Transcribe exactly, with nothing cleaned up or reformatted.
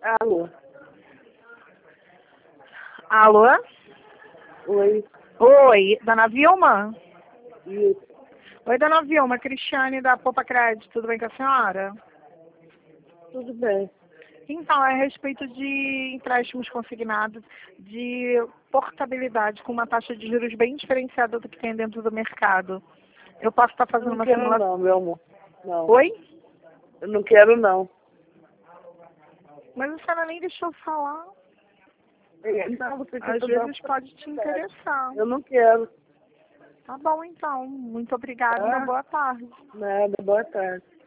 Alô? Alô? Oi. Oi, dona Vilma? Isso. Oi, dona Vilma, Cristiane da Poupa Crédito, tudo bem com a senhora? Tudo bem. Então, é a respeito de empréstimos consignados de portabilidade com uma taxa de juros bem diferenciada do que tem dentro do mercado. Eu posso estar fazendo Não uma quero simulação? não, meu amor. Não. Oi? Eu não quero não. Mas a senhora nem deixou eu falar. Então, você quer Às toda vezes pode te interessar. Eu não quero. Tá bom, então. Muito obrigada. Uma Ah. boa tarde. Nada, boa tarde.